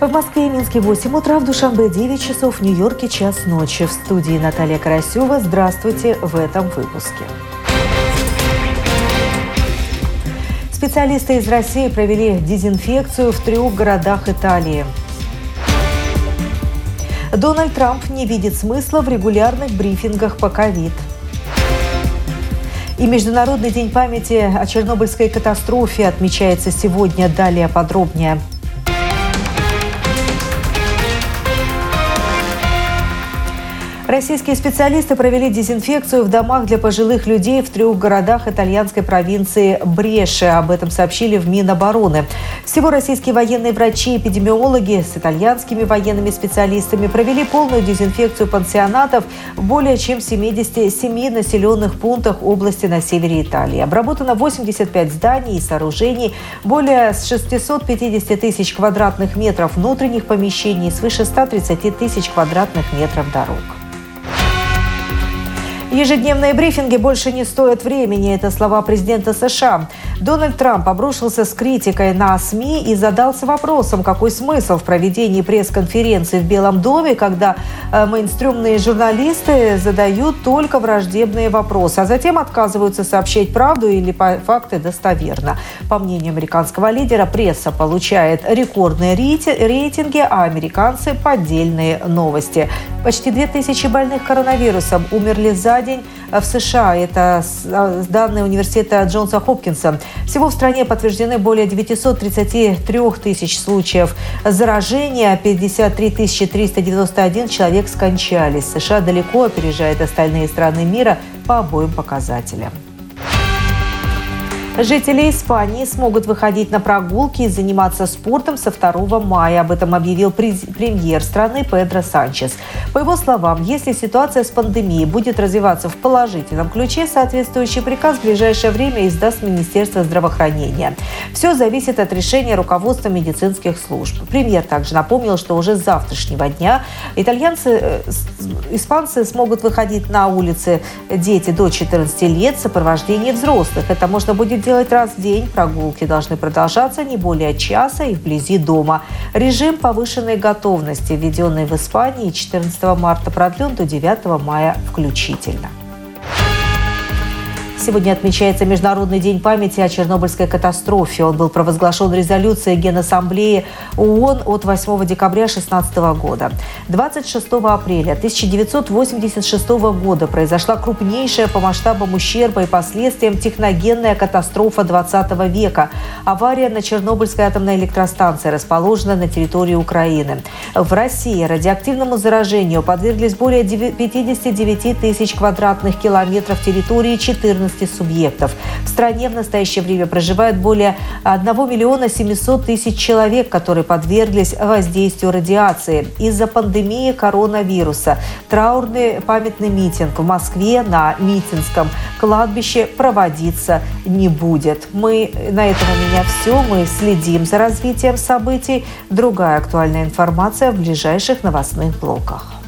В Москве и Минске 8 утра, в Душанбе 9 часов, в Нью-Йорке час ночи. В студии Наталья Карасева. Здравствуйте в этом выпуске. Специалисты из России провели дезинфекцию в 3 городах Италии. Дональд Трамп не видит смысла в регулярных брифингах по ковид. И Международный день памяти о Чернобыльской катастрофе отмечается сегодня. Далее подробнее. Российские специалисты провели дезинфекцию в домах для пожилых людей в 3 городах итальянской провинции Бреши. Об этом сообщили в Минобороны. Всего российские военные врачи и эпидемиологи с итальянскими военными специалистами провели полную дезинфекцию пансионатов в более чем 77 населенных пунктах области на севере Италии. Обработано 85 зданий и сооружений, более 650 тысяч квадратных метров внутренних помещений и свыше 130 тысяч квадратных метров дорог. Ежедневные брифинги больше не стоят времени. Это слова президента США. Дональд Трамп обрушился с критикой на СМИ и задался вопросом, какой смысл в проведении пресс-конференции в Белом доме, когда мейнстримные журналисты задают только враждебные вопросы, а затем отказываются сообщать правду или факты достоверно. По мнению американского лидера, пресса получает рекордные рейтинги, а американцы – поддельные новости. Почти 2000 больных коронавирусом умерли за день в США. Это данные университета Джонса Хопкинса. Всего в стране подтверждены более 933 тысяч случаев заражения, 53 391 человек скончались. США далеко опережает остальные страны мира по обоим показателям. Жители Испании смогут выходить на прогулки и заниматься спортом со 2 мая. Об этом объявил премьер страны Педро Санчес. По его словам, если ситуация с пандемией будет развиваться в положительном ключе, соответствующий приказ в ближайшее время издаст Министерство здравоохранения. Все зависит от решения руководства медицинских служб. Премьер также напомнил, что уже с завтрашнего дня испанцы смогут выходить на улицы, дети до 14 лет в сопровождении взрослых. Это можно будет делать раз в день. Прогулки должны продолжаться не более часа и вблизи дома. Режим повышенной готовности, введенный в Испании 14 марта, продлен до 9 мая включительно. Сегодня отмечается Международный день памяти о Чернобыльской катастрофе. Он был провозглашен резолюцией Генассамблеи ООН от 8 декабря 2016 года. 26 апреля 1986 года произошла крупнейшая по масштабам ущерба и последствиям техногенная катастрофа 20 века. Авария на Чернобыльской атомной электростанции, расположенной на территории Украины. В России радиоактивному заражению подверглись более 59 тысяч квадратных километров территории 14 субъектов. В стране в настоящее время проживает более 1 700 000 человек, которые подверглись воздействию радиации. Из-за пандемии коронавируса траурный памятный митинг в Москве на Митинском кладбище проводиться не будет. На этом у меня все. Мы следим за развитием событий. Другая актуальная информация в ближайших новостных блоках.